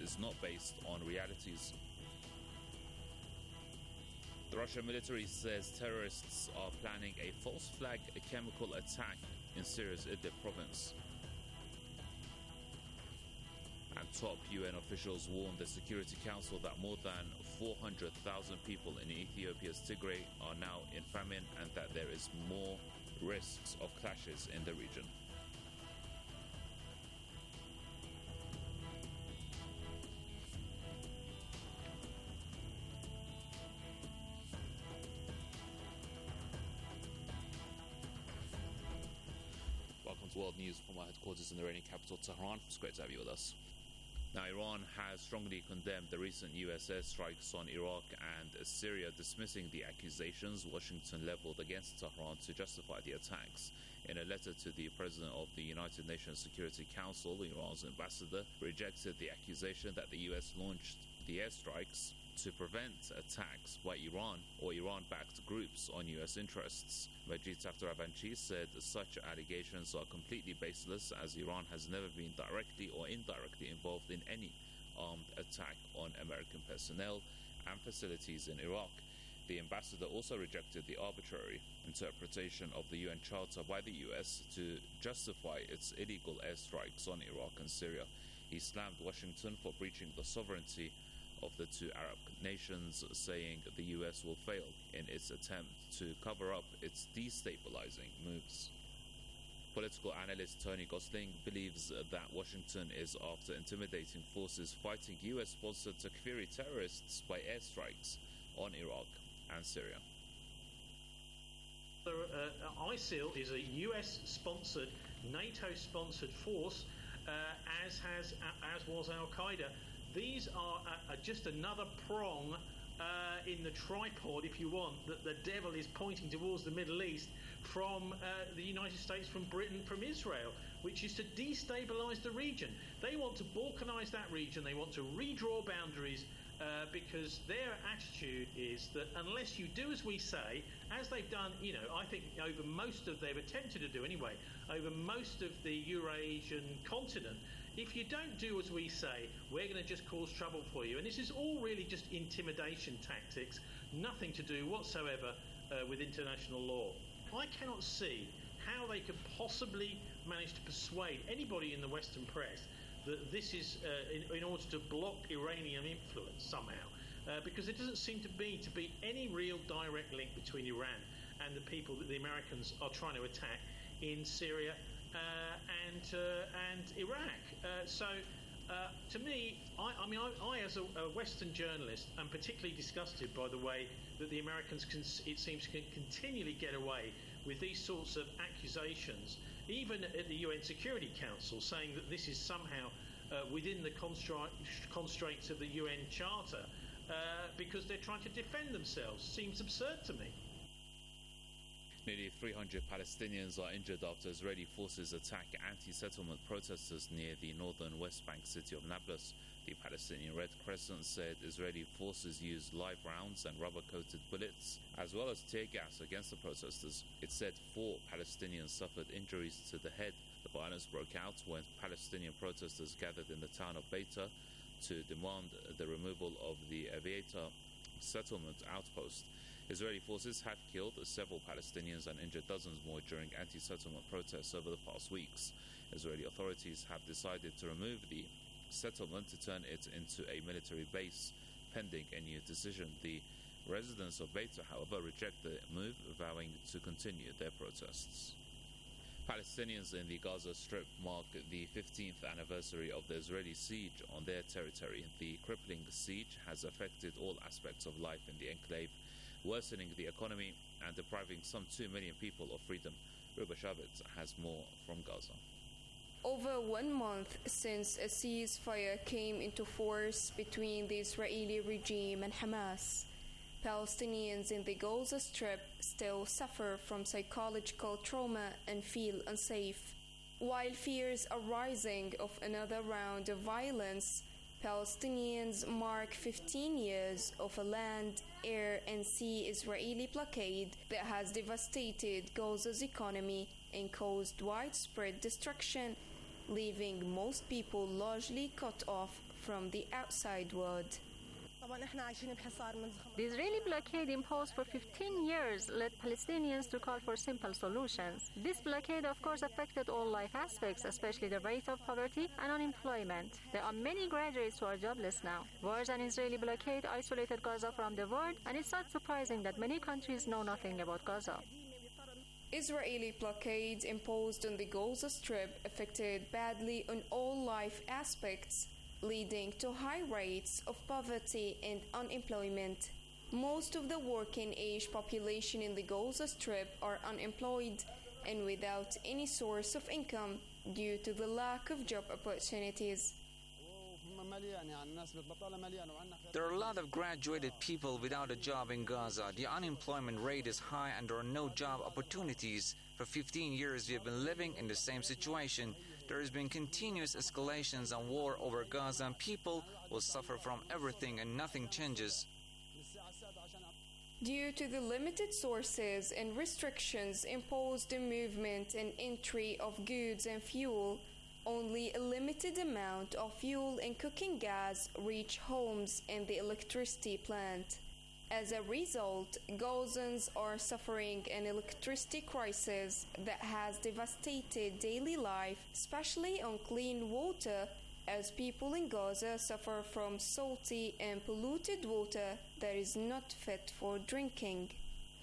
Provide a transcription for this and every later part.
is not based on realities. The Russian military says terrorists are planning a false flag chemical attack in Syria's Idlib province. And top UN officials warned the Security Council that more than 400,000 people in Ethiopia's Tigray are now in famine and that there is more risks of clashes in the region. Welcome to World News from our headquarters in the Iranian capital, Tehran. It's great to have you with us. Now, Iran has strongly condemned the recent US airstrikes on Iraq and Syria, dismissing the accusations Washington leveled against Tehran to justify the attacks. In a letter to the President of the United Nations Security Council, Iran's ambassador rejected the accusation that the US launched the airstrikes to prevent attacks by Iran or Iran-backed groups on US interests. Majid Takhtravanchi said such allegations are completely baseless, as Iran has never been directly or indirectly involved in any armed attack on American personnel and facilities in Iraq. The ambassador also rejected the arbitrary interpretation of the UN Charter by the US to justify its illegal airstrikes on Iraq and Syria. He slammed Washington for breaching the sovereignty of the two Arab nations, saying the US will fail in its attempt to cover up its destabilizing moves. Political analyst Tony Gosling believes that Washington is after intimidating forces fighting US-sponsored Takfiri terrorists by airstrikes on Iraq and Syria. ISIL is a US-sponsored, NATO-sponsored force, as was Al-Qaeda. These are just another prong in the tripod, if you want, that the devil is pointing towards the Middle East from the United States, from Britain, from Israel, which is to destabilize the region. They want to balkanize that region. They want to redraw boundaries because their attitude is that unless you do as we say, as they've done, I think over most of, they've attempted to do anyway, over most of the Eurasian continent, if you don't do as we say, we're going to just cause trouble for you. And this is all really just intimidation tactics, nothing to do whatsoever with international law. I cannot see how they could possibly manage to persuade anybody in the Western press that this is in order to block Iranian influence somehow, because there doesn't seem to be any real direct link between Iran and the people that the Americans are trying to attack in Syria and Iraq. To me, I as a Western journalist am particularly disgusted by the way that the Americans it seems can continually get away with these sorts of accusations, even at the UN Security Council, saying that this is somehow within the constraints of the UN Charter because they're trying to defend themselves. Seems absurd to me. Nearly 300 Palestinians are injured after Israeli forces attack anti-settlement protesters near the northern West Bank city of Nablus. The Palestinian Red Crescent said Israeli forces used live rounds and rubber-coated bullets, as well as tear gas against the protesters. It said 4 Palestinians suffered injuries to the head. The violence broke out when Palestinian protesters gathered in the town of Beita to demand the removal of the Aviator settlement outpost. Israeli forces have killed several Palestinians and injured dozens more during anti-settlement protests over the past weeks. Israeli authorities have decided to remove the settlement to turn it into a military base, pending a new decision. The residents of Beita, however, reject the move, vowing to continue their protests. Palestinians in the Gaza Strip mark the 15th anniversary of the Israeli siege on their territory. The crippling siege has affected all aspects of life in the enclave, worsening the economy and depriving some 2 million people of freedom. Ruba Shabbat has more from Gaza. Over 1 month since a ceasefire came into force between the Israeli regime and Hamas, Palestinians in the Gaza Strip still suffer from psychological trauma and feel unsafe. While fears are rising of another round of violence, Palestinians mark 15 years of a land, air and sea Israeli blockade that has devastated Gaza's economy and caused widespread destruction, leaving most people largely cut off from the outside world. The Israeli blockade imposed for 15 years led Palestinians to call for simple solutions. This blockade, of course, affected all life aspects, especially the rate of poverty and unemployment. There are many graduates who are jobless now. Wars and Israeli blockade isolated Gaza from the world, and it's not surprising that many countries know nothing about Gaza. Israeli blockade imposed on the Gaza Strip affected badly on all life aspects, leading to high rates of poverty and unemployment. Most of the working-age population in the Gaza Strip are unemployed and without any source of income due to the lack of job opportunities. There are a lot of graduated people without a job in Gaza. The unemployment rate is high and there are no job opportunities. For 15 years we have been living in the same situation. There has been continuous escalations and war over Gaza, and people will suffer from everything and nothing changes. Due to the limited sources and restrictions imposed on movement and entry of goods and fuel, only a limited amount of fuel and cooking gas reach homes and the electricity plant. As a result, Gazans are suffering an electricity crisis that has devastated daily life, especially on clean water, as people in Gaza suffer from salty and polluted water that is not fit for drinking.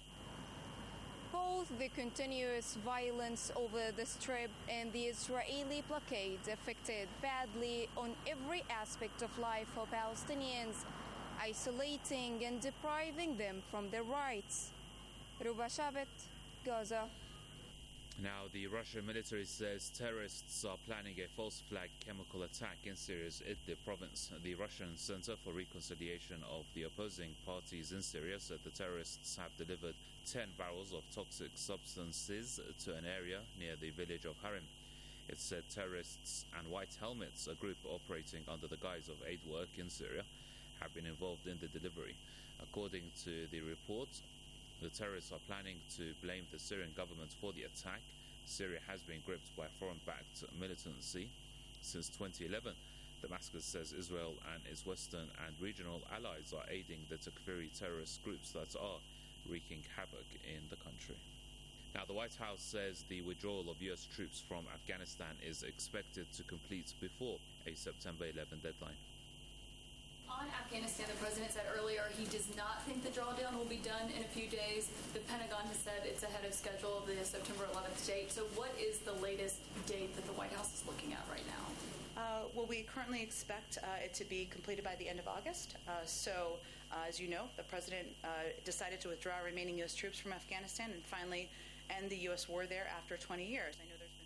Both the continuous violence over the Strip and the Israeli blockade affected badly on every aspect of life for Palestinians, isolating and depriving them from their rights. Ruba Shabet, Gaza. Now, the Russian military says terrorists are planning a false flag chemical attack in Syria's Idlib province. The Russian Center for Reconciliation of the Opposing Parties in Syria said the terrorists have delivered 10 barrels of toxic substances to an area near the village of Harim. It said terrorists and White Helmets, a group operating under the guise of aid work in Syria, have been involved in the delivery. According to the report, the terrorists are planning to blame the Syrian government for the attack. Syria has been gripped by foreign-backed militancy since 2011. Damascus says Israel and its Western and regional allies are aiding the Takfiri terrorist groups that are wreaking havoc in the country. Now, the White House says the withdrawal of U.S. troops from Afghanistan is expected to complete before a September 11 deadline. On Afghanistan, the president said earlier he does not think the drawdown will be done in a few days. The Pentagon has said it's ahead of schedule of the September 11th date. So what is the latest date that the White House is looking at right now? Well, we currently expect it to be completed by the end of August. As you know, the president decided to withdraw remaining U.S. troops from Afghanistan and finally end the U.S. war there after 20 years. I know there's been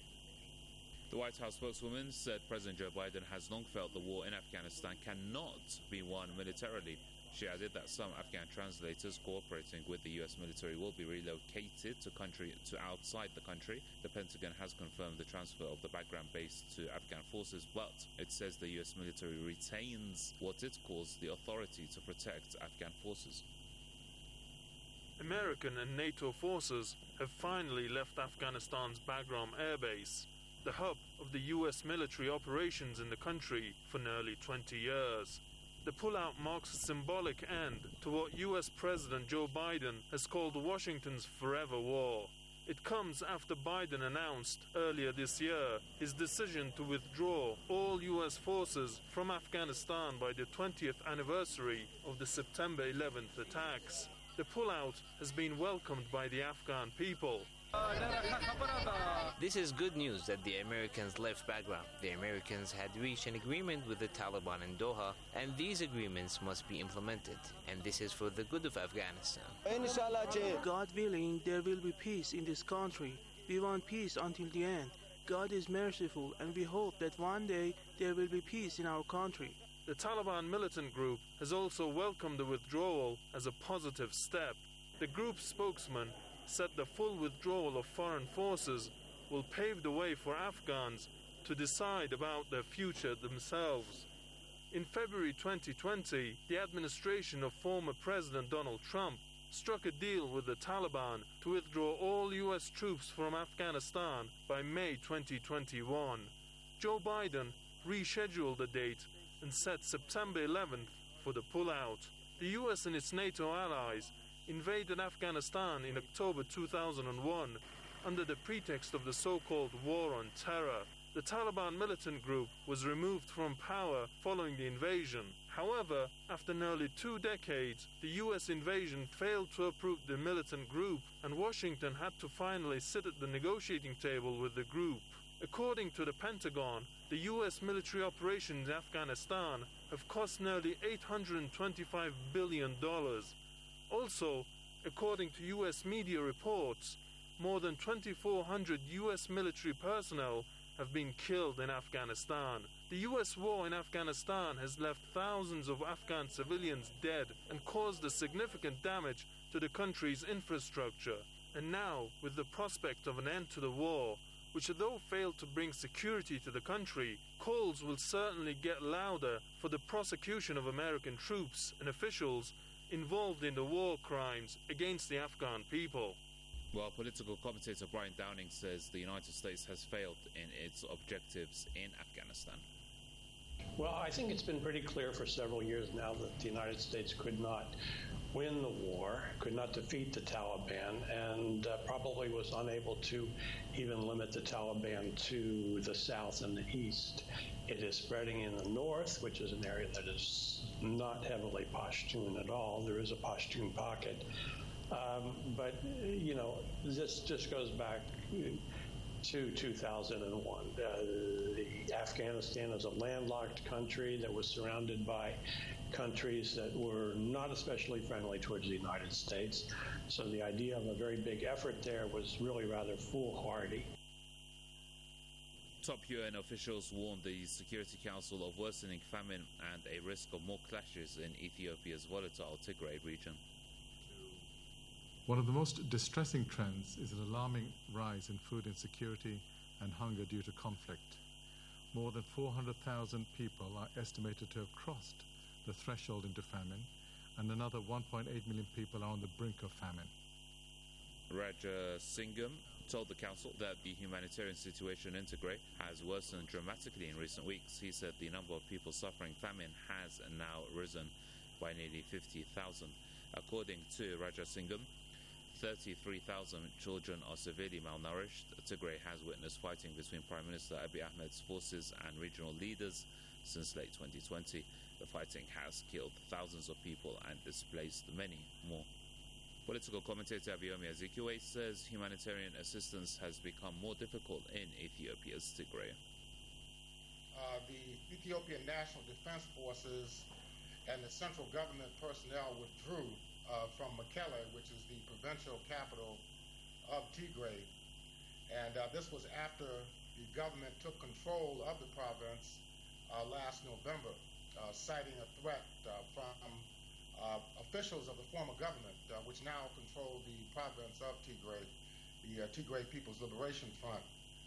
The White House spokeswoman said President Joe Biden has long felt the war in Afghanistan cannot be won militarily. She added that some Afghan translators cooperating with the U.S. military will be relocated to outside the country. The Pentagon has confirmed the transfer of the Bagram base to Afghan forces, but it says the U.S. military retains what it calls the authority to protect Afghan forces. American and NATO forces have finally left Afghanistan's Bagram air base, the hub of the U.S. military operations in the country for nearly 20 years. The pullout marks a symbolic end to what U.S. President Joe Biden has called Washington's forever war. It comes after Biden announced earlier this year his decision to withdraw all U.S. forces from Afghanistan by the 20th anniversary of the September 11th attacks. The pullout has been welcomed by the Afghan people. This is good news that the Americans left Bagram. The Americans had reached an agreement with the Taliban in Doha, and these agreements must be implemented, and this is for the good of Afghanistan. God willing, there will be peace in this country. We want peace until the end. God is merciful, and we hope that one day there will be peace in our country. The Taliban militant group has also welcomed the withdrawal as a positive step. The group's spokesman said the full withdrawal of foreign forces will pave the way for Afghans to decide about their future themselves. In February 2020, the administration of former President Donald Trump struck a deal with the Taliban to withdraw all U.S. troops from Afghanistan by May 2021. Joe Biden rescheduled the date and set September 11th for the pullout. The US and its NATO allies invaded Afghanistan in October 2001 under the pretext of the so-called War on Terror. The Taliban militant group was removed from power following the invasion. However, after nearly 2 decades, the US invasion failed to uproot the militant group, and Washington had to finally sit at the negotiating table with the group. According to the Pentagon, the US military operations in Afghanistan have cost nearly $825 billion. Also, according to US media reports, more than 2,400 US military personnel have been killed in Afghanistan. The US war in Afghanistan has left thousands of Afghan civilians dead and caused a significant damage to the country's infrastructure. And now, with the prospect of an end to the war, which though failed to bring security to the country, calls will certainly get louder for the prosecution of American troops and officials involved in the war crimes against the Afghan people. Well, political commentator Brian Downing says the United States has failed in its objectives in Afghanistan. Well, I think it's been pretty clear for several years now that the United States could not win the war, could not defeat the Taliban, and probably was unable to even limit the Taliban to the south and the east. It is spreading in the north, which is an area that is not heavily Pashtun at all. There is a Pashtun pocket. But, you know, this just goes back to 2001. Afghanistan is a landlocked country that was surrounded by countries that were not especially friendly towards the United States. So the idea of a very big effort there was really rather foolhardy. Top UN officials warned the Security Council of worsening famine and a risk of more clashes in Ethiopia's volatile Tigray region. One of the most distressing trends is an alarming rise in food insecurity and hunger due to conflict. More than 400,000 people are estimated to have crossed the threshold into famine, and another 1.8 million people are on the brink of famine. Raja Singham told the council that the humanitarian situation in Tigray has worsened dramatically in recent weeks. He said the number of people suffering famine has now risen by nearly 50,000. According to Raja Singham, 33,000 children are severely malnourished. Tigray has witnessed fighting between Prime Minister Abiy Ahmed's forces and regional leaders since late 2020. The fighting has killed thousands of people and displaced many more. Political commentator Abiyomi Azikiwe says humanitarian assistance has become more difficult in Ethiopia's Tigray. The Ethiopian National Defense Forces and the central government personnel withdrew from Mekelle, which is the provincial capital of Tigray. And this was after the government took control of the province last November, citing a threat from officials of the former government, which now control the province of Tigray, the Tigray People's Liberation Front.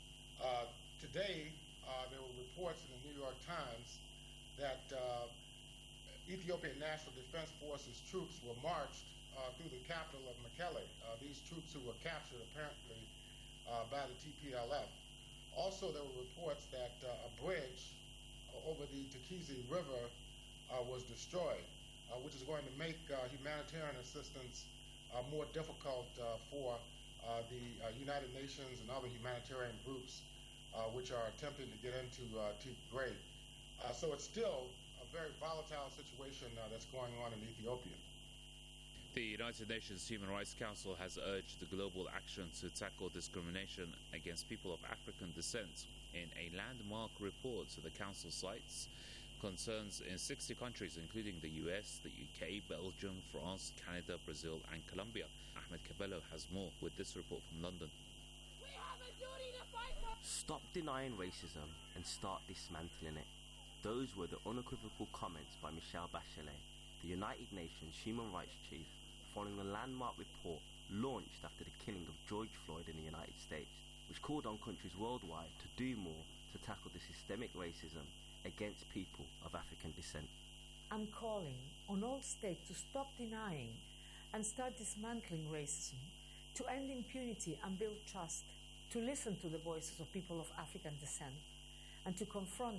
Today, there were reports in the New York Times that Ethiopian National Defense Forces troops were marched through the capital of Mekelle. These troops who were captured apparently by the TPLF. Also, there were reports that a bridge over the Tukizi River was destroyed, which is going to make humanitarian assistance more difficult for the United Nations and other humanitarian groups which are attempting to get into Tigray. So it's still a very volatile situation that's going on in Ethiopia. The United Nations Human Rights Council has urged the global action to tackle discrimination against people of African descent. In a landmark report, the Council cites concerns in 60 countries, including the US, the UK, Belgium, France, Canada, Brazil, and Colombia. Ahmed Cabello has more with this report from London. We have a duty to fight for. Stop denying racism and start dismantling it. Those were the unequivocal comments by Michelle Bachelet, the United Nations Human Rights Chief, following a landmark report launched after the killing of George Floyd in the United States, which called on countries worldwide to do more to tackle the systemic racism against people of African descent. I'm calling on all states to stop denying and start dismantling racism, to end impunity and build trust, to listen to the voices of people of African descent, and to confront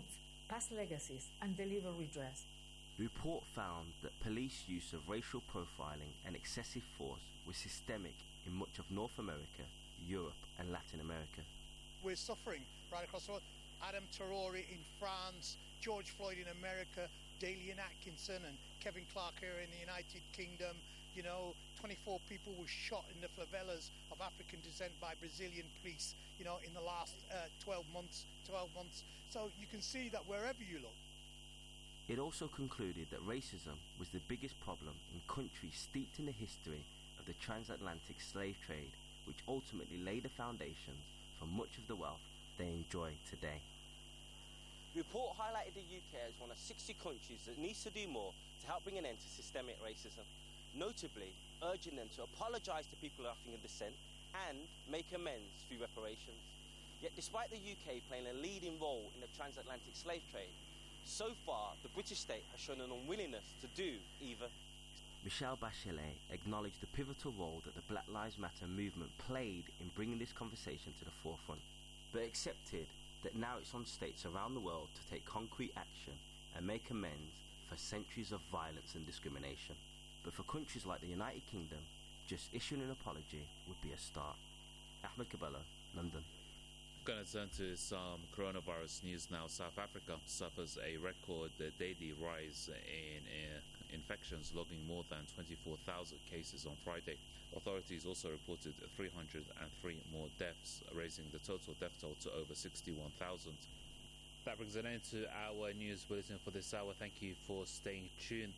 past legacies, and deliver redress. The report found that police use of racial profiling and excessive force was systemic in much of North America, Europe and Latin America. We're suffering right across the world. Adam Traore in France, George Floyd in America, Dalian Atkinson and Kevin Clark here in the United Kingdom. 24 people were shot in the favelas of African descent by Brazilian police, in the last 12 months. So you can see that wherever you look. It also concluded that racism was the biggest problem in countries steeped in the history of the transatlantic slave trade, which ultimately laid the foundations for much of the wealth they enjoy today. The report highlighted the UK as one of 60 countries that needs to do more to help bring an end to systemic racism, notably urging them to apologise to people of African descent and make amends through reparations. Yet despite the UK playing a leading role in the transatlantic slave trade, so far the British state has shown an unwillingness to do either. Michelle Bachelet acknowledged the pivotal role that the Black Lives Matter movement played in bringing this conversation to the forefront, but accepted that now it's on states around the world to take concrete action and make amends for centuries of violence and discrimination. But for countries like the United Kingdom, just issuing an apology would be a start. Ahmed Cabello, London. Going to turn to some coronavirus news now. South Africa suffers a record daily rise in infections, logging more than 24,000 cases on Friday. Authorities also reported 303 more deaths, raising the total death toll to over 61,000. That brings an end to our news bulletin for this hour. Thank you for staying tuned.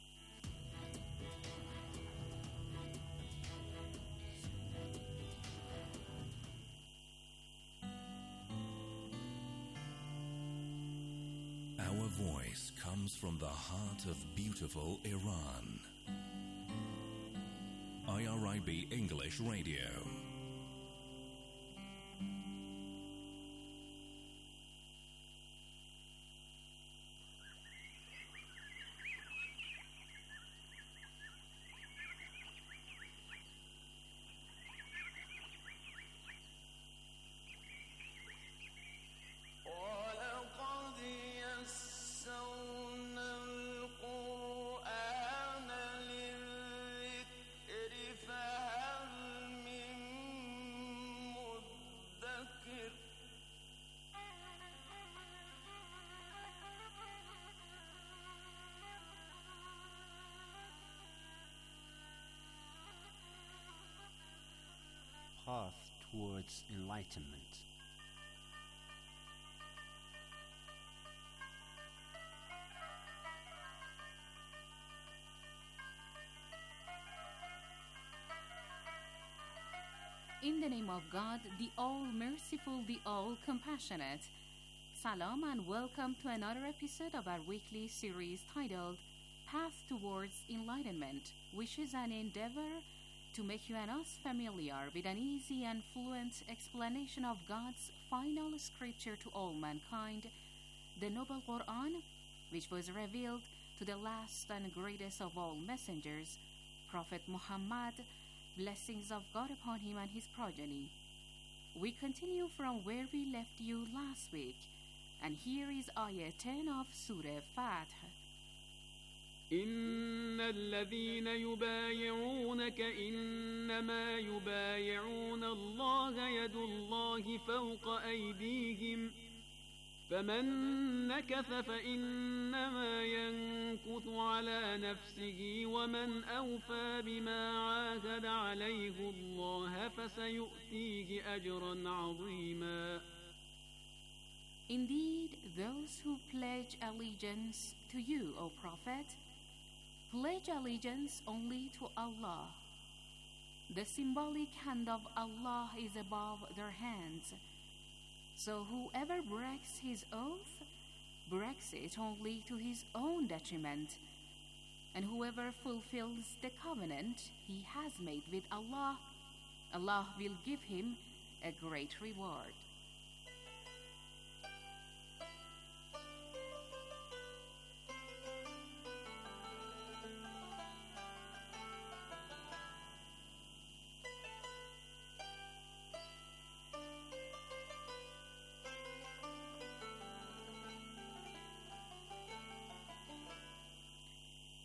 Our voice comes from the heart of beautiful Iran. IRIB English Radio. Path towards enlightenment. In the name of God, the All-Merciful, the All-Compassionate. Salam and welcome to another episode of our weekly series titled Path Towards Enlightenment, which is an endeavor to make you and us familiar with an easy and fluent explanation of God's final scripture to all mankind, the Noble Quran, which was revealed to the last and greatest of all messengers, Prophet Muhammad, blessings of God upon him and his progeny. We continue from where we left you last week, and here is Ayah 10 of Surah Fath. إن الذين يبايعونك إنما يبايعون الله يد الله فوق أيديهم فمن نكث فإنما ينكث على نفسه ومن أوفى بما عاهد عليه الله فسيؤتيه أجرا عظيما. Indeed, those who pledge allegiance to you, O Prophet, pledge allegiance only to Allah. The symbolic hand of Allah is above their hands. So whoever breaks his oath, breaks it only to his own detriment. And whoever fulfills the covenant he has made with Allah, Allah will give him a great reward.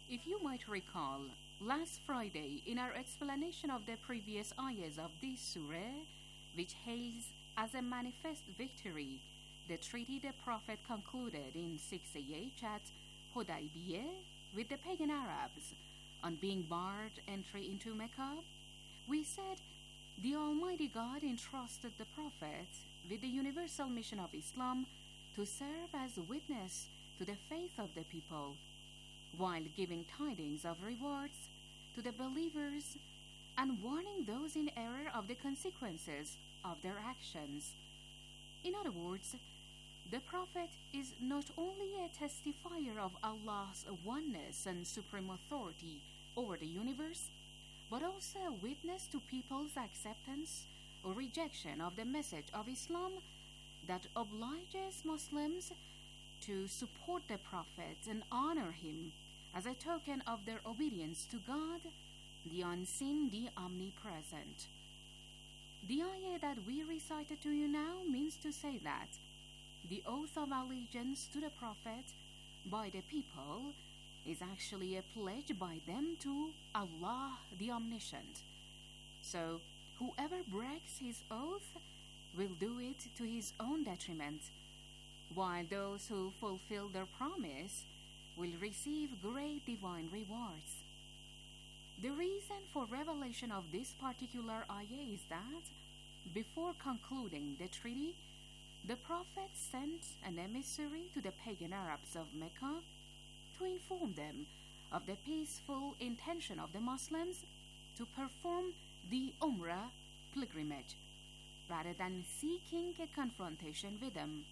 If you might recall, last Friday, in our explanation of the previous ayahs of this surah, which hails as a manifest victory the treaty the Prophet concluded in 6 AH at Hudaybiyah with the pagan Arabs on being barred entry into Mecca, we said the Almighty God entrusted the Prophet with the universal mission of Islam to serve as a witness to the faith of the people, while giving tidings of rewards to the believers and warning those in error of the consequences of their actions. In other words, the Prophet is not only a testifier of Allah's oneness and supreme authority over the universe, but also a witness to people's acceptance or rejection of the message of Islam that obliges Muslims to support the Prophet and honor him as a token of their obedience to God, the unseen, the omnipresent. The ayah that we recited to you now means to say that the oath of allegiance to the Prophet by the people is actually a pledge by them to Allah the Omniscient. So whoever breaks his oath will do it to his own detriment, while those who fulfill their promise will receive great divine rewards. The reason for revelation of this particular ayah is that before concluding the treaty, the Prophet sent an emissary to the pagan Arabs of Mecca to inform them of the peaceful intention of the Muslims to perform the Umrah pilgrimage, rather than seeking a confrontation with them.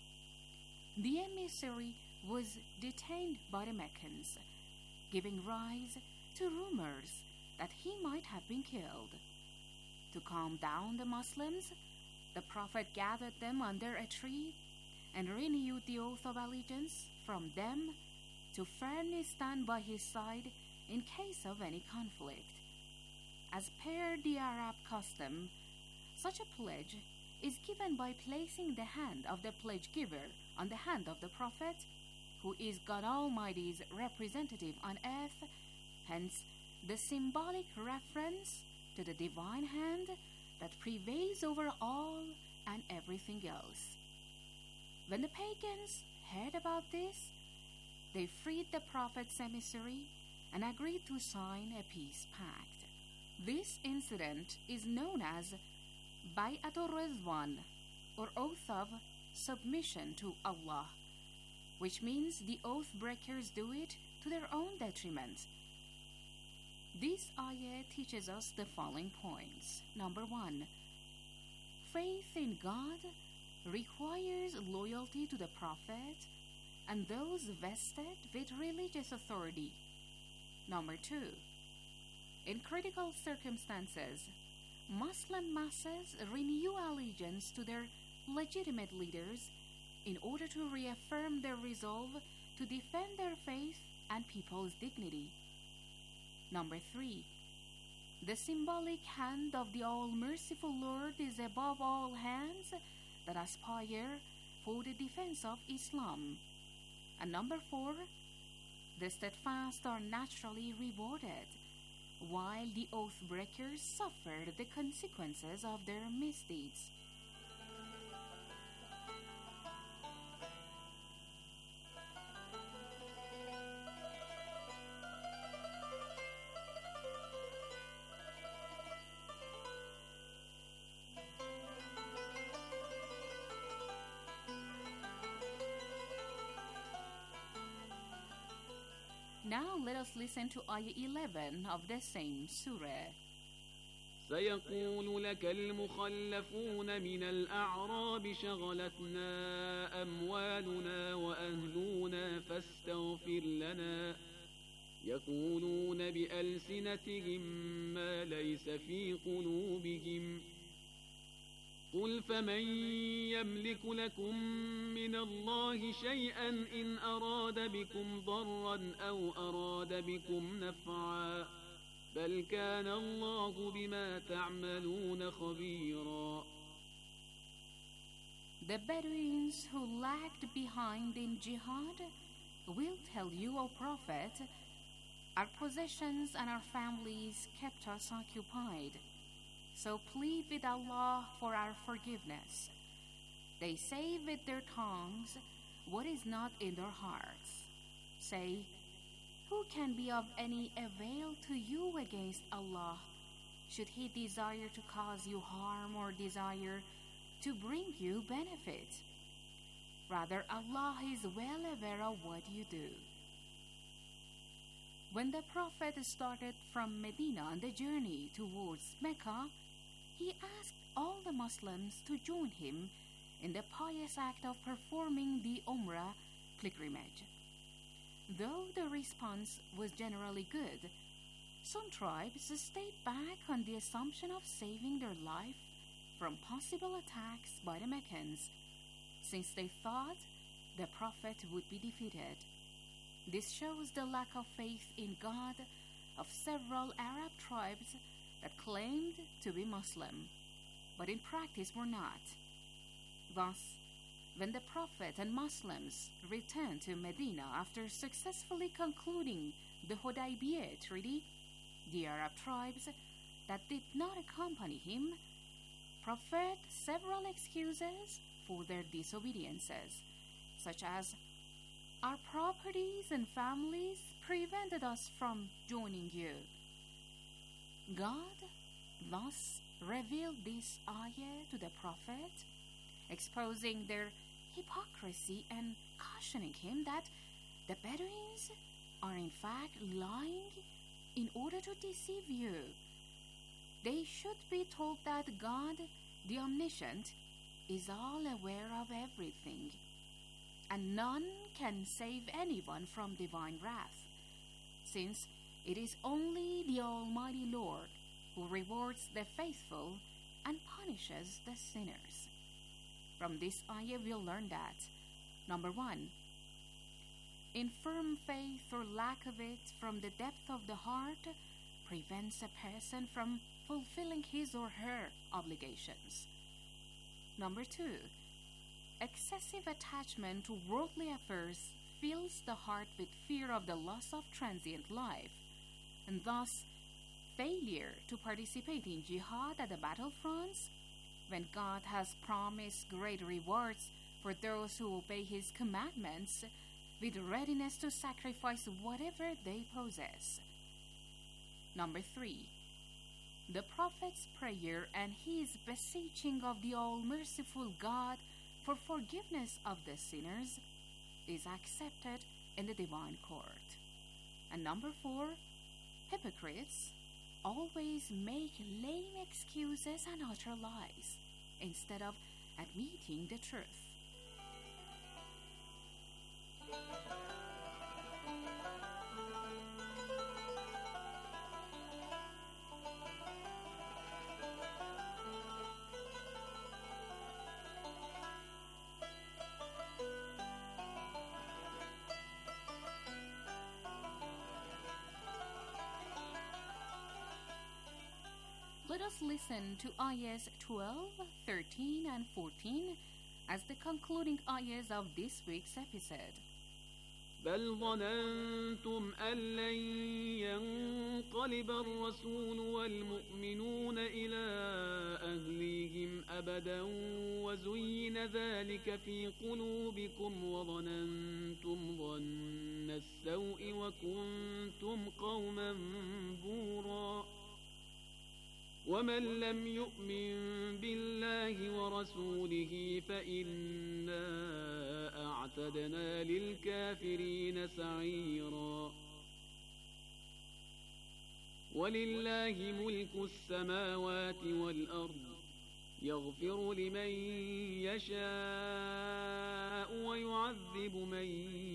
The emissary was detained by the Meccans, giving rise to rumors that he might have been killed. To calm down the Muslims, the Prophet gathered them under a tree and renewed the oath of allegiance from them to firmly stand by his side in case of any conflict. As per the Arab custom, such a pledge is given by placing the hand of the pledge giver on the hand of the Prophet, who is God Almighty's representative on earth, hence the symbolic reference to the divine hand that prevails over all and everything else. When the pagans heard about this, they freed the Prophet's emissary and agreed to sign a peace pact. This incident is known as Bay'atul Rizwan, or Oath of Submission to Allah, which means the oath breakers do it to their own detriment. This ayah teaches us the following points. Number 1, faith in God requires loyalty to the Prophet and those vested with religious authority. Number 2, in critical circumstances, Muslim masses renew allegiance to their legitimate leaders in order to reaffirm their resolve to defend their faith and people's dignity. Number 3, the symbolic hand of the all-merciful Lord is above all hands that aspire for the defense of Islam. And number 4, the steadfast are naturally rewarded, while the oath breakers suffer the consequences of their misdeeds. Now let us listen to Ayah 11 of the same surah. سيقول لك المخلفون من الأعراب شغلتنا أموالنا وأهلنا فاستغفر لنا يقولون بألسنتهم ما ليس في قلوبهم قل فمن يملك لكم من الله شيئا إن أراد بكم ضرا أو أراد بكم نفعا بل كان الله بما تعملون خبيرا. The Bedouins who lagged behind in jihad will tell you, O Prophet, Our possessions and our families kept us occupied. So plead with Allah for our forgiveness. They say with their tongues what is not in their hearts. Say, who can be of any avail to you against Allah? Should He desire to cause you harm or desire to bring you benefit? Rather, Allah is well aware of what you do. When the Prophet started from Medina on the journey towards Mecca, he asked all the Muslims to join him in the pious act of performing the Umrah pilgrimage. Though the response was generally good, some tribes stayed back on the assumption of saving their life from possible attacks by the Meccans, since they thought the Prophet would be defeated. This shows the lack of faith in God of several Arab tribes that claimed to be Muslim, but in practice were not. Thus, when the Prophet and Muslims returned to Medina after successfully concluding the Hudaybiyah Treaty, the Arab tribes that did not accompany him proffered several excuses for their disobediences, such as, our properties and families prevented us from joining you. God thus revealed this ayah to the Prophet, exposing their hypocrisy and cautioning him that the Bedouins are in fact lying in order to deceive you. They should be told that God, the Omniscient, is all aware of everything, and none can save anyone from divine wrath, since it is only the Almighty Lord who rewards the faithful and punishes the sinners. From this ayah we'll learn that, number 1, infirm faith or lack of it from the depth of the heart prevents a person from fulfilling his or her obligations. Number 2, excessive attachment to worldly affairs fills the heart with fear of the loss of transient life, and thus failure to participate in jihad at the battlefronts, when God has promised great rewards for those who obey His commandments with readiness to sacrifice whatever they possess. Number 3, the Prophet's prayer and his beseeching of the all-merciful God for forgiveness of the sinners is accepted in the divine court. And number 4, hypocrites always make lame excuses and utter lies instead of admitting the truth. Let us listen to ayahs 12, 13, and 14 as the concluding ayahs of this week's episode. بل ظننتم أن لن ينقلب الرسول والمؤمنون إلى أهليهم أبدا وزين ذلك في قلوبكم وظننتم ظن السوء وكنتم قوما بورا ومن لم يؤمن بالله ورسوله فإنا أعتدنا للكافرين سعيرا ولله ملك السماوات والأرض يغفر لمن يشاء ويعذب من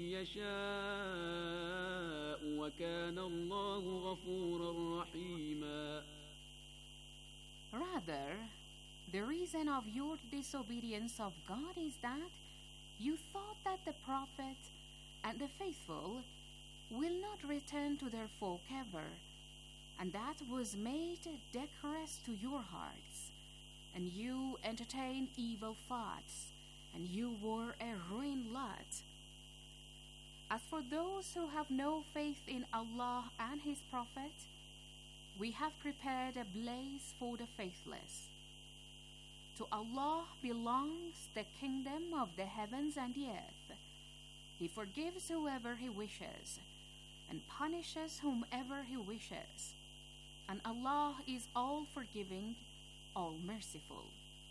يشاء وكان الله غفورا رحيما. Rather, the reason of your disobedience of God is that you thought that the Prophet and the faithful will not return to their folk ever, and that was made decorous to your hearts, and you entertained evil thoughts, and you were a ruined lot. As for those who have no faith in Allah and His Prophet, we have prepared a blaze for the faithless. To Allah belongs the kingdom of the heavens and the earth. He forgives whoever He wishes and punishes whomever He wishes. And Allah is all forgiving, all merciful.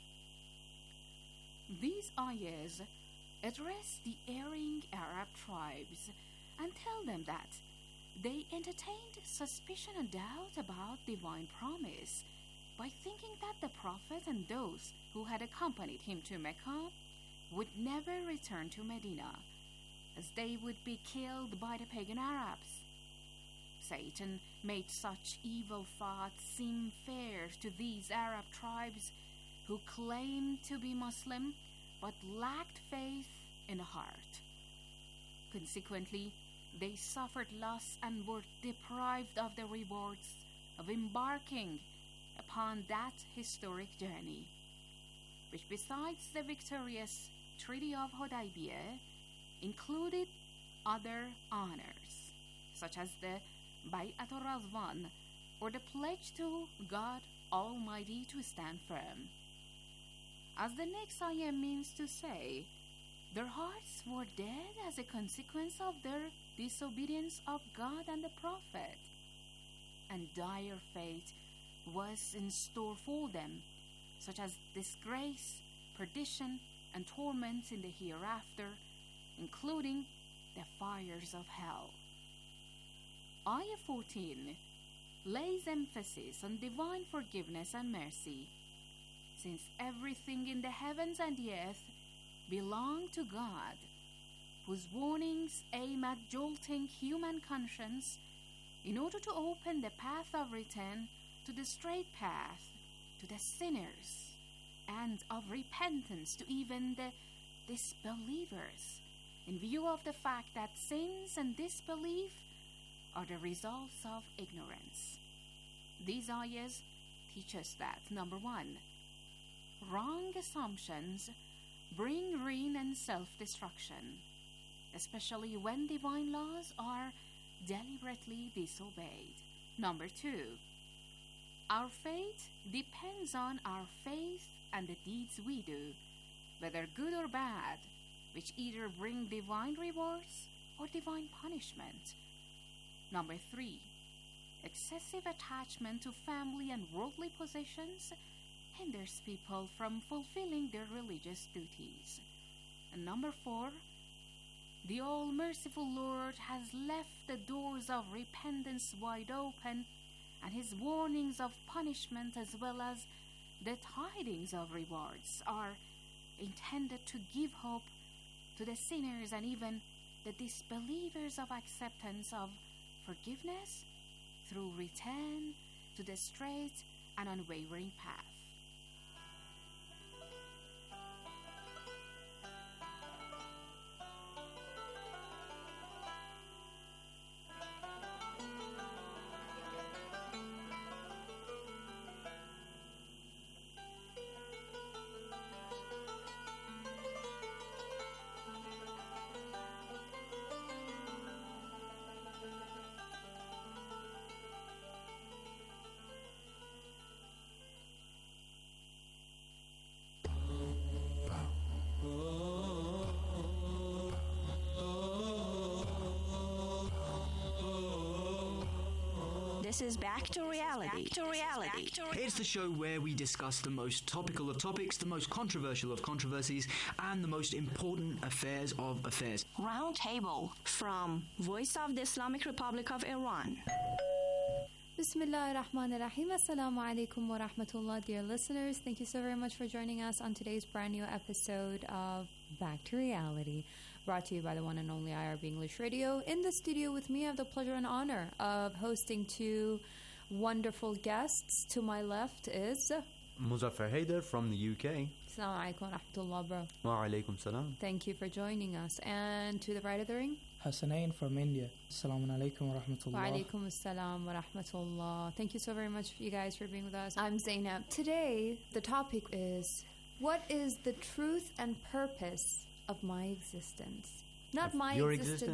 These ayahs address the erring Arab tribes and tell them that they entertained suspicion and doubt about divine promise by thinking that the Prophet and those who had accompanied him to Mecca would never return to Medina, as they would be killed by the pagan Arabs. Satan made such evil thoughts seem fair to these Arab tribes who claimed to be Muslim but lacked faith in the heart. Consequently, they suffered loss and were deprived of the rewards of embarking upon that historic journey, which besides the victorious Treaty of Hudaybiyah included other honors, such as the Bay'atul Razwan, or the pledge to God Almighty to stand firm. As the next ayah means to say, their hearts were dead as a consequence of their disobedience of God and the Prophet, and dire fate was in store for them, such as disgrace, perdition, and torments in the hereafter, including the fires of hell. Ayah 14 lays emphasis on divine forgiveness and mercy, since everything in the heavens and the earth belong to God, whose warnings aim at jolting human conscience in order to open the path of return to the straight path to the sinners, and of repentance to even the disbelievers, in view of the fact that sins and disbelief are the results of ignorance. These ayahs teach us that, number 1, wrong assumptions bring ruin and self-destruction, especially when divine laws are deliberately disobeyed. Number 2, our fate depends on our faith and the deeds we do, whether good or bad, which either bring divine rewards or divine punishment. Number 3, excessive attachment to family and worldly possessions hinders people from fulfilling their religious duties. And number 4, the all-merciful Lord has left the doors of repentance wide open, and His warnings of punishment as well as the tidings of rewards are intended to give hope to the sinners and even the disbelievers of acceptance of forgiveness through return to the straight and unwavering path. This is Back to Reality. It's the show where we discuss the most topical of topics, the most controversial of controversies, and the most important affairs of affairs. Roundtable from Voice of the Islamic Republic of Iran. Bismillah ar-Rahman ar-Rahim. Assalamu alaikum wa rahmatullah, dear listeners. Thank you so very much for joining us on today's brand new episode of Back to Reality, brought to you by the one and only IRB English Radio. In the studio with me, I have the pleasure and honor of hosting two wonderful guests. To my left is Muzaffar Haider from the UK. Assalamu alaikum wa rahmatullah, bro. Wa alaikum salam. Thank you for joining us. And to the right of the ring, Hassanain from India. Assalamu alaikum wa rahmatullah. Wa alaikum assalam wa rahmatullah. Thank you so very much, you guys, for being with us. I'm Zainab. Today, the topic is, what is the truth and purpose of my existence? Not my your existence.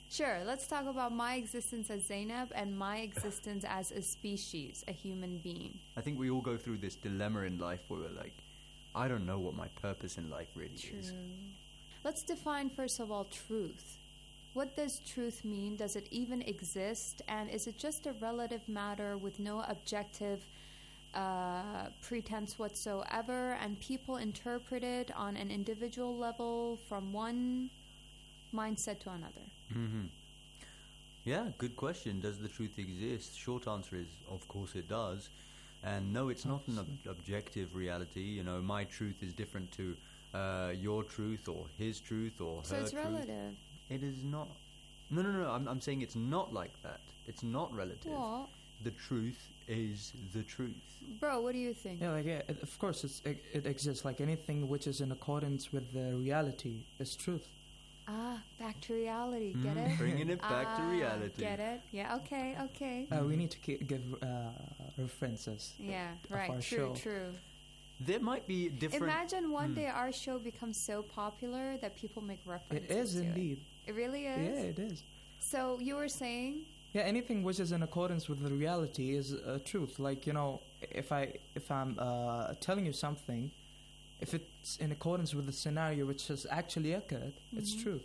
Sure, let's talk about my existence as Zainab and my existence as a species, a human being. I think we all go through this dilemma in life where we're like, I don't know what my purpose in life really is. Let's define, first of all, truth. What does truth mean? Does it even exist? And is it just a relative matter with no objective pretense whatsoever, and people interpret it on an individual level from one mindset to another? Mm-hmm. Yeah, good question. Does the truth exist? Short answer is, of course it does. And no, it's not an objective reality. You know, my truth is different to your truth or his truth or her truth. So it's relative. It is not. No. I'm saying it's not like that. It's not relative. What? The truth is the truth. Bro, what do you think? Yeah, of course it exists. Like anything which is in accordance with the reality is truth. Back to reality. Get it? Bringing it back to reality. Get it? Yeah, okay. We need to give references. Yeah, of right. Our show. True. There might be different... Imagine one day our show becomes so popular that people make references It is to indeed. It really is? Yeah, it is. So you were saying? Yeah, anything which is in accordance with the reality is truth. Like, you know, if I'm telling you something, if it's in accordance with the scenario which has actually occurred, it's truth.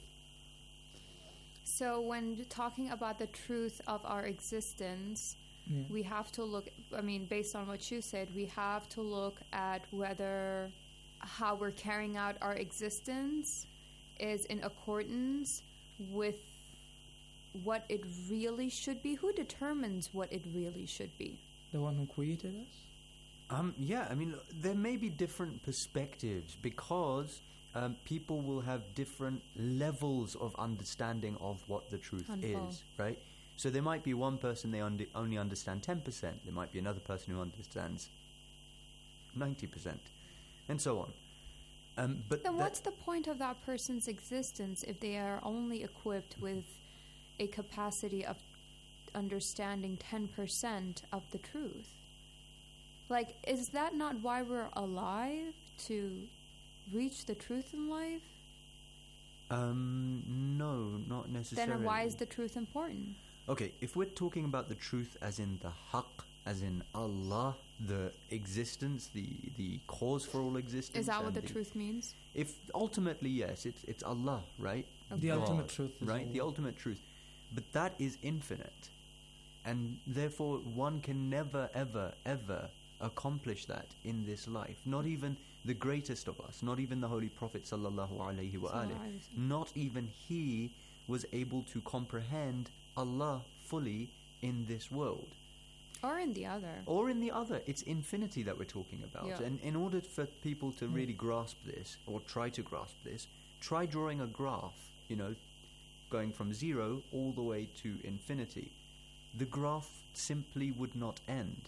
So when talking about the truth of our existence, we have to look, based on what you said, we have to look at whether how we're carrying out our existence is in accordance with what it really should be. Who determines what it really should be? The one who created us? There may be different perspectives because people will have different levels of understanding of what the truth is, right? So there might be one person they only understand 10%. There might be another person who understands 90%, and so on. But then what's the point of that person's existence if they are only equipped with a capacity of understanding 10% of the truth? Like, is that not why we're alive? To reach the truth in life? No, not necessarily. Then why is the truth important? Okay, if we're talking about the truth as in the haqq, as in Allah, the existence, the cause for all existence. Is that what the truth means? If ultimately, yes, it's Allah, right? Okay. The ultimate truth is right? Allah. The ultimate truth. But that is infinite. And therefore one can never, ever, ever accomplish that in this life. Not even the greatest of us, not even the Holy Prophet sallallahu alaihi wasallam. Not even he was able to comprehend Allah fully in this world. Or in the other. It's infinity that we're talking about. Yeah. And in order for people to really grasp this, or try to grasp this, try drawing a graph, going from 0 all the way to infinity. The graph simply would not end,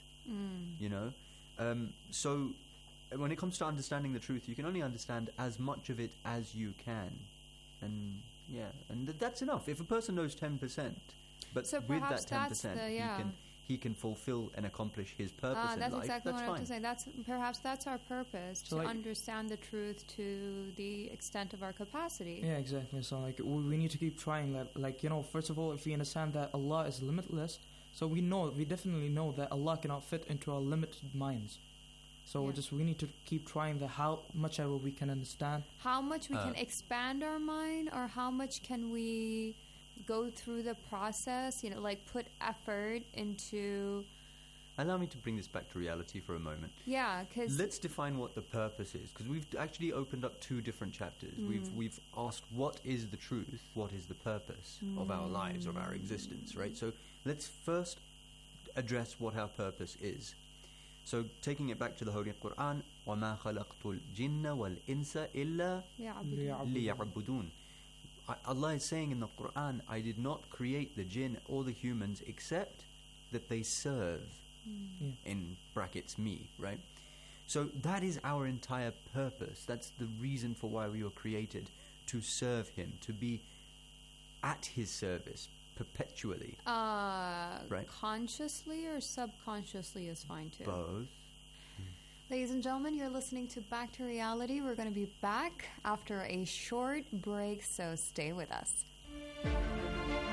So when it comes to understanding the truth, you can only understand as much of it as you can. And that's enough. If a person knows 10%, but so with that 10%, he can fulfill and accomplish his purpose in life. That's exactly what I was fine. saying. Perhaps that's our purpose, to understand the truth to the extent of our capacity. Yeah, exactly. So we need to keep trying that. First of all, if we understand that Allah is limitless, so we definitely know that Allah cannot fit into our limited minds. So we need to keep trying how much ever we can understand. How much we can expand our mind, or how much can we go through the process, put effort into... Allow me to bring this back to reality for a moment. Yeah, because... Let's define what the purpose is, because we've actually opened up 2 different chapters. We've asked what is the truth, what is the purpose of our lives, of our existence, right? So let's first address what our purpose is. So taking it back to the Holy Quran, وَمَا خَلَقْتُ الْجِنَّ وَالْإِنسَ إِلَّا لِيَعْبُدُونَ. Allah is saying in the Quran, I did not create the jinn or the humans except that they serve, in brackets, me, right? So that is our entire purpose. That's the reason for why we were created, to serve Him, to be at His service perpetually. Right? Consciously or subconsciously is fine too. Both. Ladies and gentlemen, you're listening to Back to Reality. We're going to be back after a short break, so stay with us.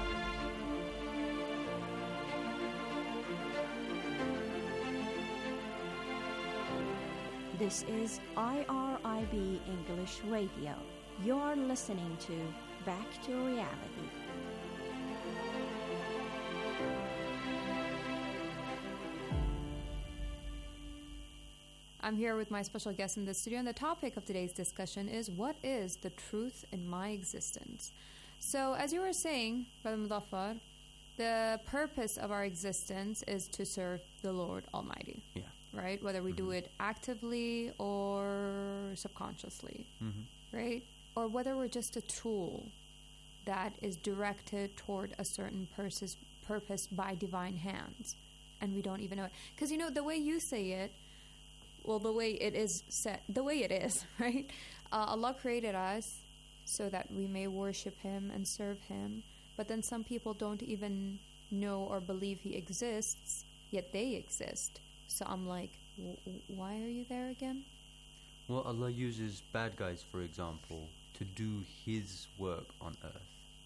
This is IRIB English Radio. You're listening to Back to Reality. I'm here with my special guest in the studio, and the topic of today's discussion is, what is the truth in my existence? So, as you were saying, Brother Mudaffar, the purpose of our existence is to serve the Lord Almighty. Yeah. Right? Whether we do it actively or subconsciously. Right? Or whether we're just a tool that is directed toward a certain purpose by divine hands, and we don't even know it. Because, you know, the way you say it, well, the way it is set, the way it is, right? Allah created us so that we may worship Him and serve Him. But then some people don't even know or believe He exists, yet they exist. So I'm like, why are you there again? Well, Allah uses bad guys, for example, to do His work on earth.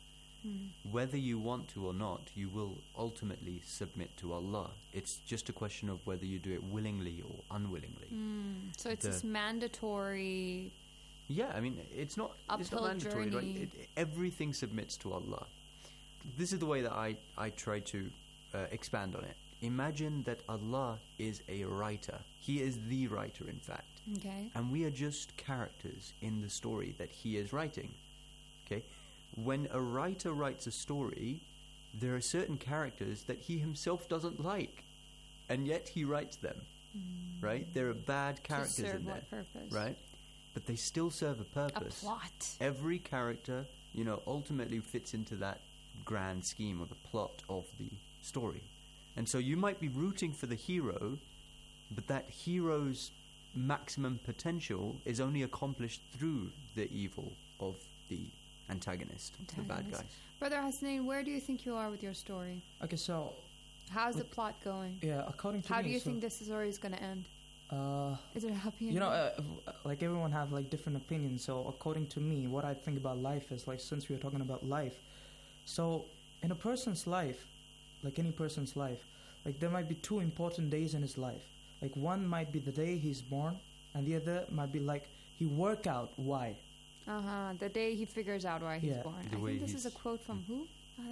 Whether you want to or not, you will ultimately submit to Allah. It's just a question of whether you do it willingly or unwillingly. So it's this mandatory... Yeah, I mean, it's not mandatory, right? Everything submits to Allah. This is the way that I try to expand on it. Imagine that Allah is a writer. He is the writer, in fact. Okay. And we are just characters in the story that He is writing. Okay? When a writer writes a story, there are certain characters that he himself doesn't like, and yet he writes them, right? There are bad characters to serve in there, what purpose? right? But they still serve a purpose. A plot. Every character, you know, ultimately fits into that grand scheme or the plot of the story. And so you might be rooting for the hero, but that hero's maximum potential is only accomplished through the evil of the antagonist, the bad guys. Brother Hasnain, where do you think you are with your story? Okay, so... How's the plot going? Yeah, according to me... How do you think this story is going to end? Is it a happy ending? You know, like everyone have like different opinions. So according to me, what I think about life is, like, since we are talking about life, so in a person's life, like any person's life, like there might be two important days in his life. Like one might be the day he's born, and the other might be like he work out why. The day he figures out why he's born. I think this is a quote from who?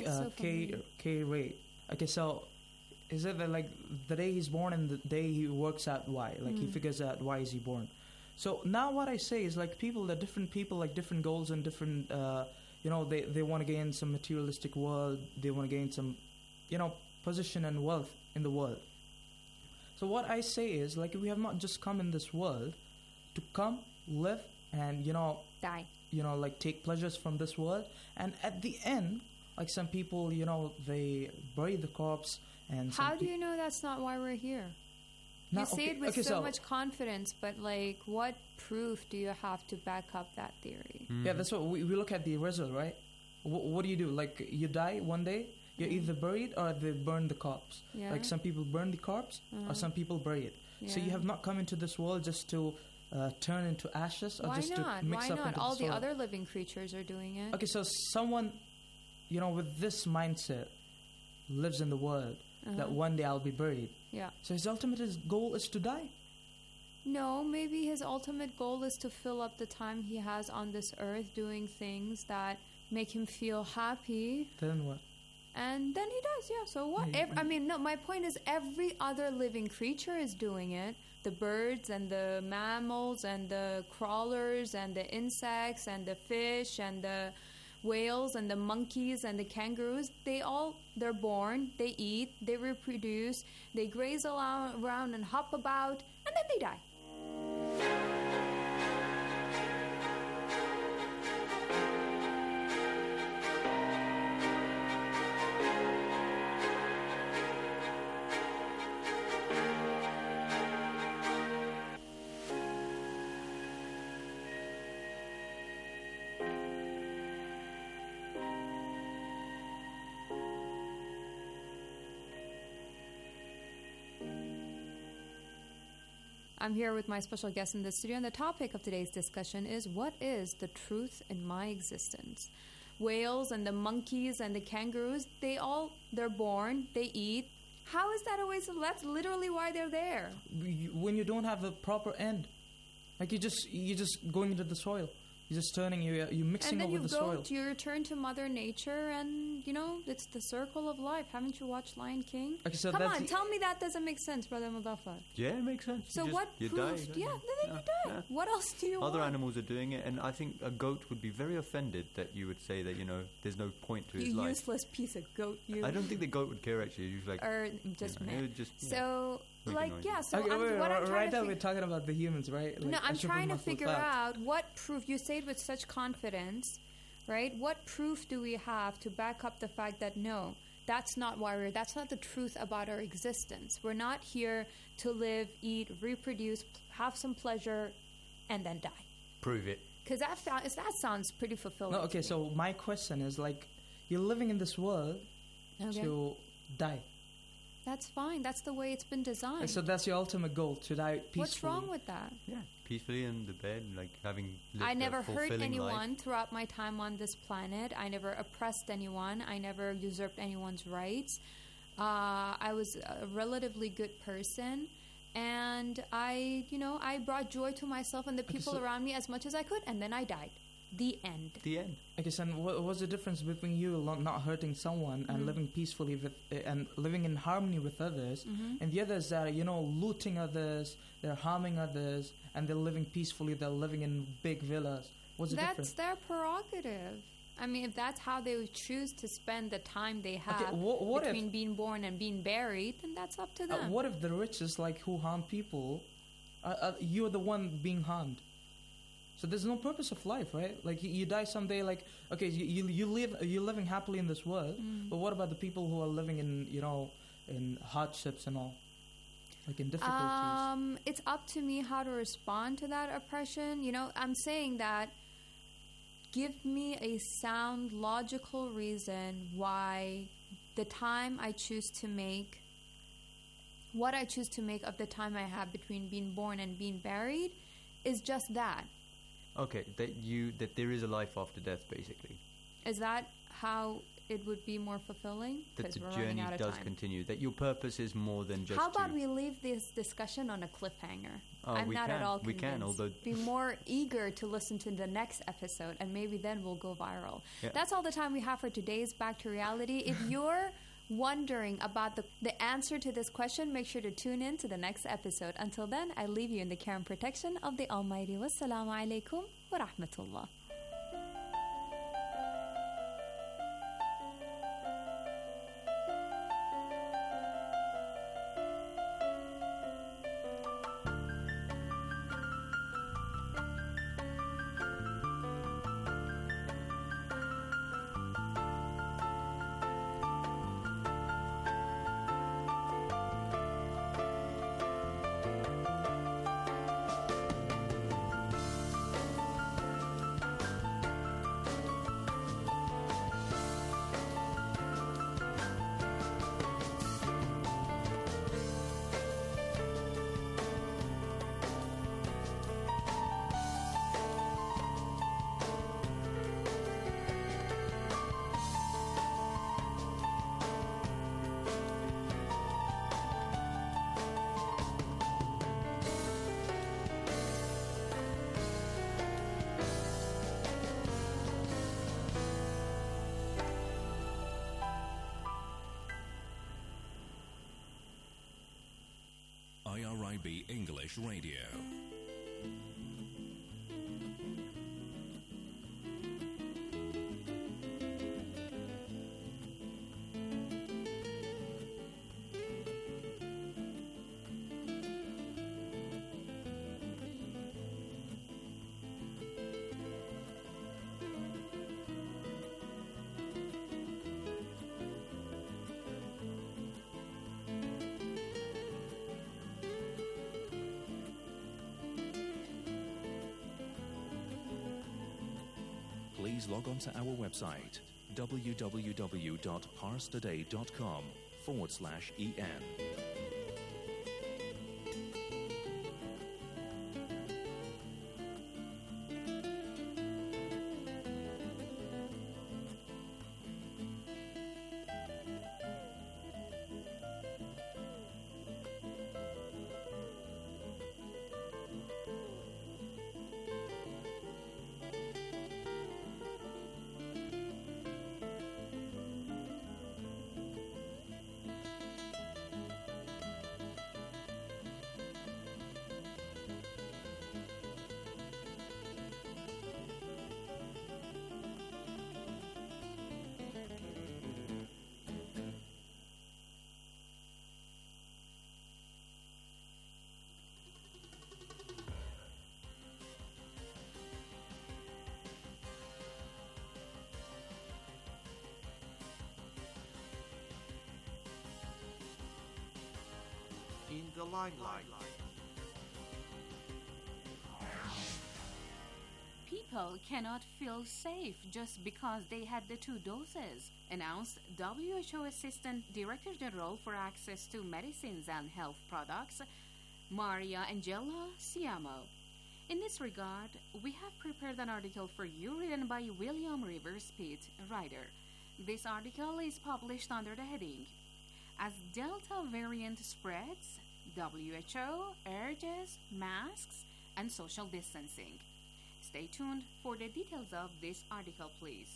K. Ray. Okay, so is it that like the day he's born and the day he works out why? Like he figures out why is he born. So now what I say is, like, different people like different goals and different, you know, they want to gain some materialistic world. They want to gain some, you know, position and wealth in the world. So what I say is, like, we have not just come in this world to come, live, and, you know, die. You know, like, take pleasures from this world. And at the end, like, some people, you know, they bury the corpse. And how do you know that's not why we're here? You say it with so much confidence, but, like, what proof do you have to back up that theory? Yeah, that's what we look at the result, right? What do you do? Like, you die one day, you're either buried or they burn the corpse. Yeah. Like, some people burn the corpse or some people bury it. So you have not come into this world just to turn into ashes or just to mix up into all the soil. the other living creatures are doing it. Okay, so someone, you know, with this mindset lives in the world that one day I'll be buried. Yeah. So his ultimate goal is to die. No, maybe his ultimate goal is to fill up the time he has on this earth doing things that make him feel happy. Then what? And then he does, yeah. So what? I mean, no, my point is every other living creature is doing it. The birds and the mammals and the crawlers and the insects and the fish and the whales and the monkeys and the kangaroos, they're born, they eat, they reproduce, they graze around and hop about, and then they die. I'm here with my special guest in the studio, and the topic of today's discussion is, what is the truth in my existence? Whales and the monkeys and the kangaroos, they're born, they eat. How is that a waste of life? That's literally why they're there. When you don't have a proper end. Like you're just going into the soil. You're just turning, you're mixing up with the soil. And then you return to Mother Nature, and it's the circle of life. Haven't you watched Lion King? Okay, so come on, tell me that doesn't make sense, Brother Mudaffar. Yeah, it makes sense. So what proved? You die. What else do you want? Other animals are doing it, and I think a goat would be very offended that you would say that there's no point to his life. You useless piece of goat. You. I don't think the goat would care actually. He's like, or just man. So. So okay, right now we're talking about the humans, right? Like, no, I'm trying to figure out what proof. You say it with such confidence, right? What proof do we have to back up the fact that no, that's not why that's not the truth about our existence. We're not here to live, eat, reproduce, have some pleasure, and then die. Prove it. Because that sounds pretty fulfilling. No, okay, so my question is like, you're living in this world to die. That's fine. That's the way it's been designed. So that's your ultimate goal, to die peacefully. What's wrong with that? Yeah, peacefully in the bed, like having lived I never a hurt anyone life. throughout my time on this planet. I never oppressed anyone. I never usurped anyone's rights. I was a relatively good person. And I brought joy to myself and the people around me as much as I could. And then I died. The end. The end. Okay, so what's the difference between you not hurting someone and living peacefully and living in harmony with others, and the others that are, looting others, they're harming others, and they're living peacefully, they're living in big villas? What's the difference? That's their prerogative. I mean, if that's how they would choose to spend the time they have between being born and being buried, then that's up to them. What if the richest, who harm people, you're the one being harmed? So there's no purpose of life, right? Like you die someday. Like okay, you're living happily in this world, but what about the people who are living in in hardships and all, like in difficulties? It's up to me how to respond to that oppression. I'm saying that. Give me a sound, logical reason why the time I choose to make, what I choose to make of the time I have between being born and being buried, is just that. Okay, that there is a life after death, basically. Is that how it would be more fulfilling? That the journey does continue. That your purpose is more than just. How about we leave this discussion on a cliffhanger? I'm not at all convinced. We can, although be more eager to listen to the next episode, and maybe then we'll go viral. Yeah. That's all the time we have for today's Back to Reality. If you're wondering about the answer to this question, make sure to tune in to the next episode. Until then, I leave you in the care and protection of the Almighty. Wassalamu alaikum wa rahmatullah. IRIB English Radio. Please log on to our website www.parstoday.com/en. the limelight. People cannot feel safe just because they had the 2 doses, announced WHO Assistant Director General for Access to Medicines and Health Products, Maria Angela Siamo. In this regard, we have prepared an article for you written by William Rivers Pitt, writer. This article is published under the heading, As Delta Variant Spreads, WHO Urges Masks and Social Distancing. Stay tuned for the details of this article, please.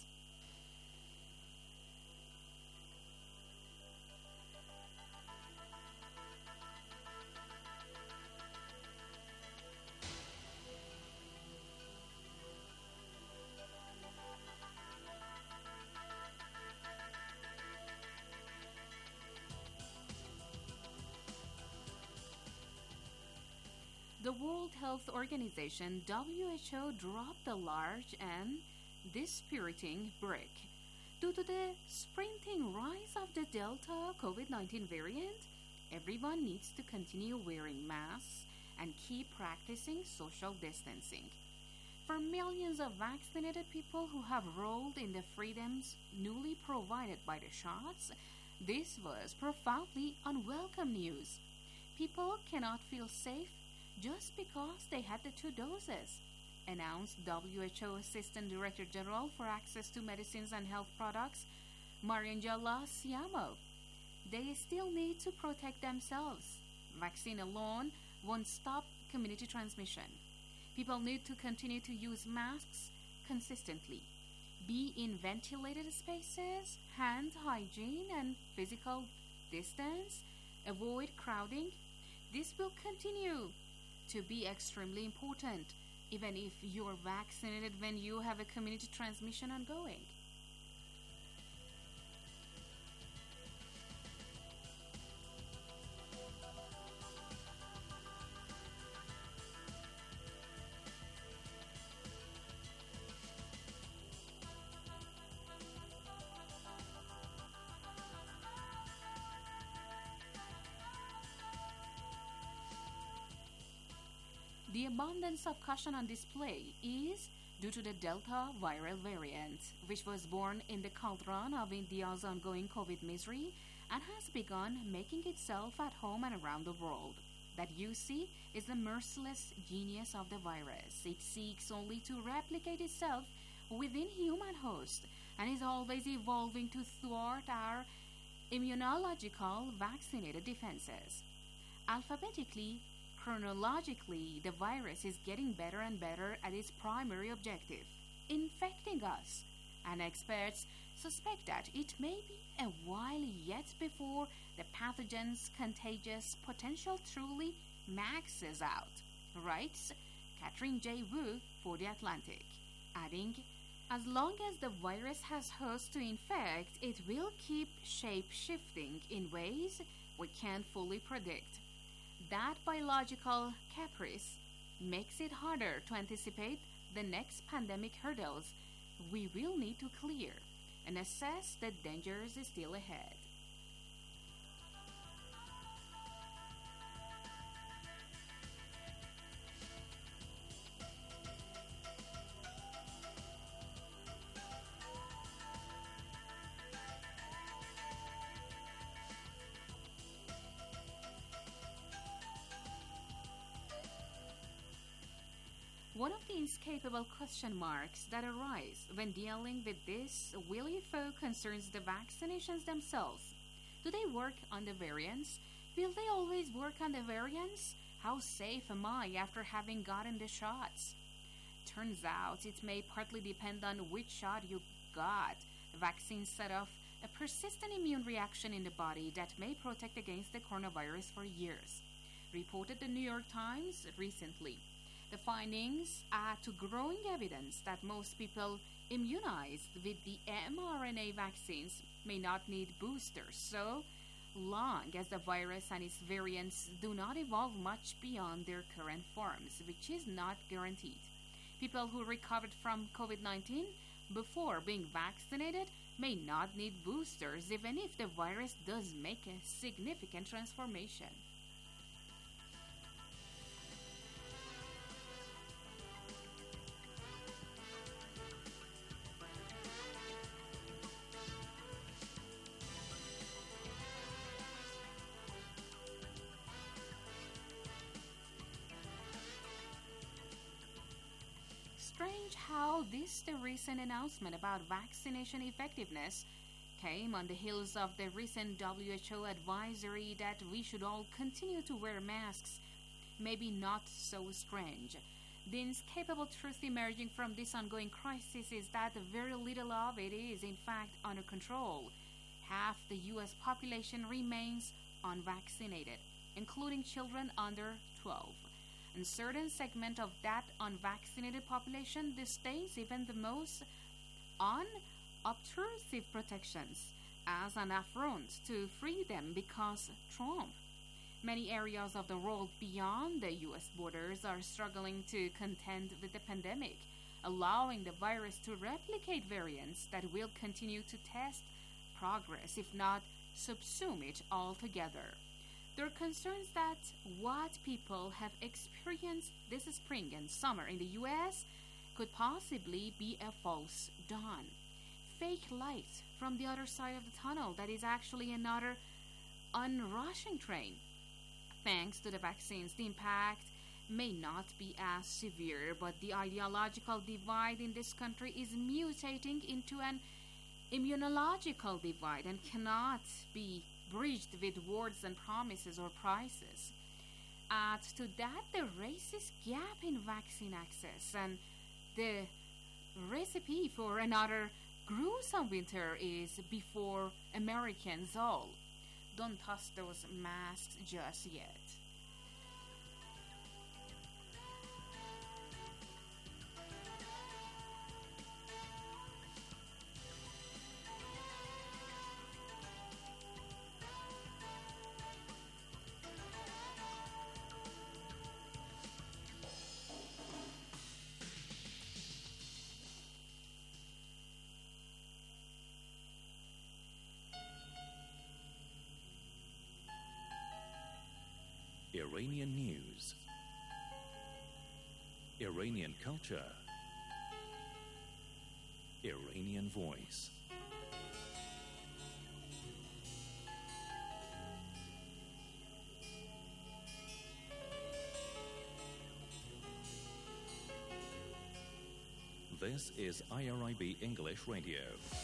The World Health Organization, WHO, dropped a large and dispiriting brick. Due to the sprinting rise of the Delta COVID-19 variant, everyone needs to continue wearing masks and keep practicing social distancing. For millions of vaccinated people who have rolled in the freedoms newly provided by the shots, this was profoundly unwelcome news. People cannot feel safe just because they had the 2 doses, announced WHO Assistant Director General for Access to Medicines and Health Products, Mariangela Siamo. They still need to protect themselves. Vaccine alone won't stop community transmission. People need to continue to use masks consistently, be in ventilated spaces, hand hygiene and physical distance, avoid crowding. This will continue to be extremely important, even if you're vaccinated when you have a community transmission ongoing. The abundance of caution on display is due to the Delta viral variant, which was born in the cauldron of India's ongoing COVID misery and has begun making itself at home and around the world. That you see is the merciless genius of the virus. It seeks only to replicate itself within human host and is always evolving to thwart our immunological vaccinated defenses. Alphabetically, chronologically, the virus is getting better and better at its primary objective, infecting us, and experts suspect that it may be a while yet before the pathogen's contagious potential truly maxes out, writes Catherine J. Wu for The Atlantic, adding, as long as the virus has hosts to infect, it will keep shape-shifting in ways we can't fully predict. That biological caprice makes it harder to anticipate the next pandemic hurdles we will need to clear and assess the dangers still ahead. One of the inescapable question marks that arise when dealing with this WILIFO concerns the vaccinations themselves. Do they work on the variants? Will they always work on the variants? How safe am I after having gotten the shots? Turns out it may partly depend on which shot you got. Vaccines set off a persistent immune reaction in the body that may protect against the coronavirus for years, reported the New York Times recently. The findings add to growing evidence that most people immunized with the mRNA vaccines may not need boosters, so long as the virus and its variants do not evolve much beyond their current forms, which is not guaranteed. People who recovered from COVID-19 before being vaccinated may not need boosters, even if the virus does make a significant transformation. strange how the recent announcement about vaccination effectiveness came on the heels of the recent WHO advisory that we should all continue to wear masks. Maybe not so strange. The inescapable truth emerging from this ongoing crisis is that very little of it is in fact under control. Half the U.S. population remains unvaccinated, including children under 12. In certain segment of that unvaccinated population disdains even the most unobtrusive protections as an affront to freedom because Trump. Many areas of the world beyond the U.S. borders are struggling to contend with the pandemic, allowing the virus to replicate variants that will continue to test progress, if not subsume it altogether. There are concerns that what people have experienced this spring and summer in the U.S. could possibly be a false dawn. Fake light from the other side of the tunnel that is actually another unrushing train. Thanks to the vaccines, the impact may not be as severe, but the ideological divide in this country is mutating into an immunological divide and cannot be bridged with words and promises or prices. Add to that the racist gap in vaccine access, and the recipe for another gruesome winter is before Americans all. Don't toss those masks just yet. Iranian news, Iranian culture, Iranian voice. This is IRIB English Radio.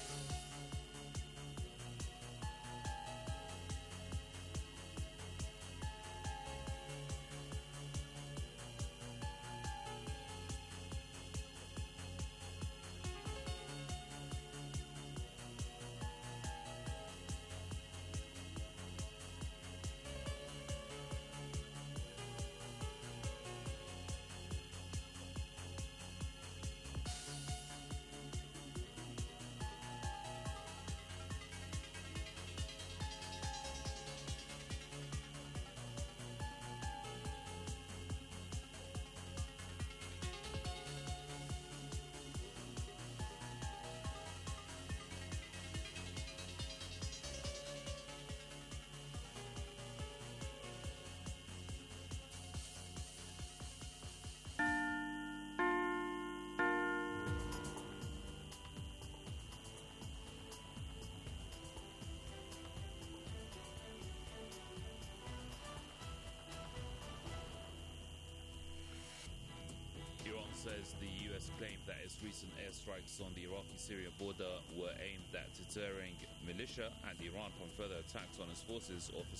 Says the U.S. claimed that its recent airstrikes on the Iraqi-Syria border were aimed at deterring militia and Iran from further attacks on its forces or